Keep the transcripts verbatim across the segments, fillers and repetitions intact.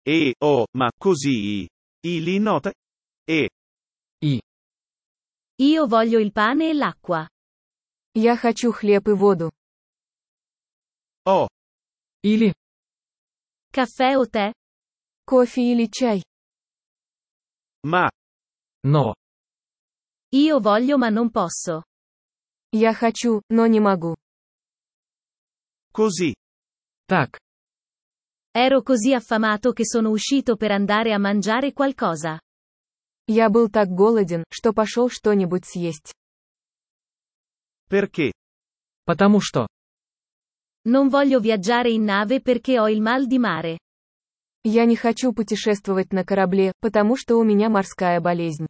E, oh, ma così. I li nota? E. И. Io voglio il pane e l'acqua. Я хочу хлеб и воду. Oh. Или. Caffè o tè? Кофе или чай. Ma. Но. Io voglio ma non posso. Я хочу, но не могу. Così. Так. Ero così affamato che sono uscito per andare a mangiare qualcosa. Я был так голоден, что пошел что-нибудь съесть. Perché? Потому что. Non voglio viaggiare in nave perché ho il mal di mare. Я не хочу путешествовать на корабле, потому что у меня морская болезнь.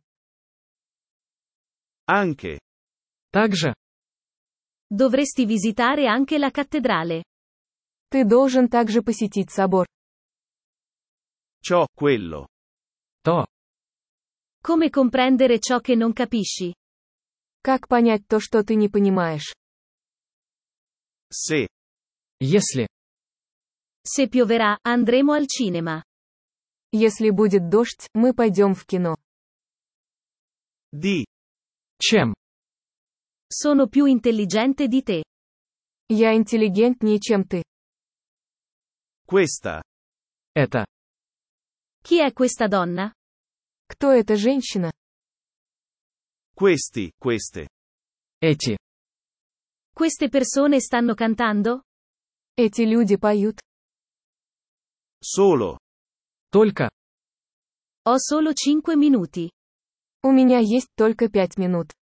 Anche. Также. Dovresti visitare anche la cattedrale. Ты должен также посетить собор. Ciò, quello. То. Come comprendere ciò che non capisci? Как понять то, что ты не понимаешь? Se. Если. Se pioverà, andremo al cinema. Если будет дождь, мы пойдем в кино. Di. Чем. Sono più intelligente di te. Я интеллигентнее, чем ты. Questa. Это. Chi è questa donna? Кто эта женщина? Questi, queste. Эти. Queste persone stanno cantando? Эти люди поют. Solo. Только. Ho solo cinque minuti. У меня есть только пять минут.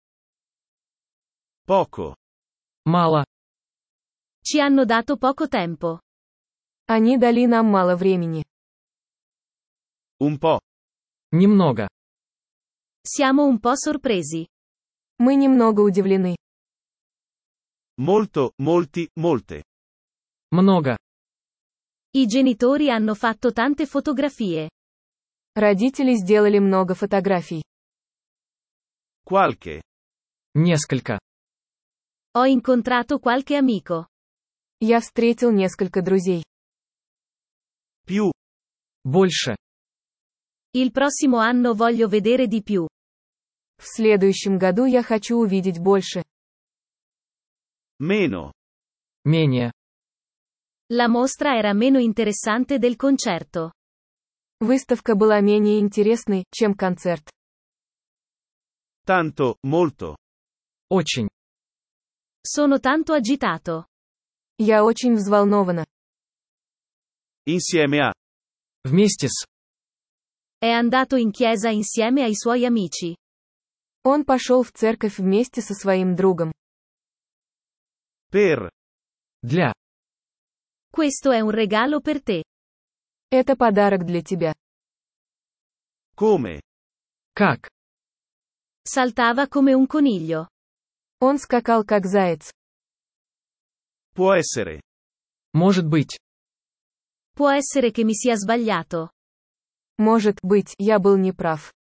Poco. Мало. Ci hanno dato poco tempo. Они дали нам мало времени. Un po'. Немного. Siamo un po' sorpresi. Мы немного удивлены. Molto, molti, molte. Много. I genitori hanno fatto tante fotografie. Родители сделали много фотографий. Qualche. Несколько. Ho incontrato qualche amico. Я встретил несколько друзей. Più. Больше. Il prossimo anno voglio vedere di più. В следующем году я хочу увидеть больше. Meno. Менее. La mostra era meno interessante del concerto. Выставка была менее интересной, чем концерт. Tanto, molto. Очень. Sono tanto agitato. Я очень взволнована. Insieme a. Вместе с. È andato in chiesa insieme ai suoi amici. Он пошел в церковь вместе со своим другом. Per. Для. Questo è un regalo per te. Это подарок для тебя. Come. Как. Saltava come un coniglio. Он скакал как заяц. Può essere. Может быть. Può essere che mi sia sbagliato. Может быть, я был неправ.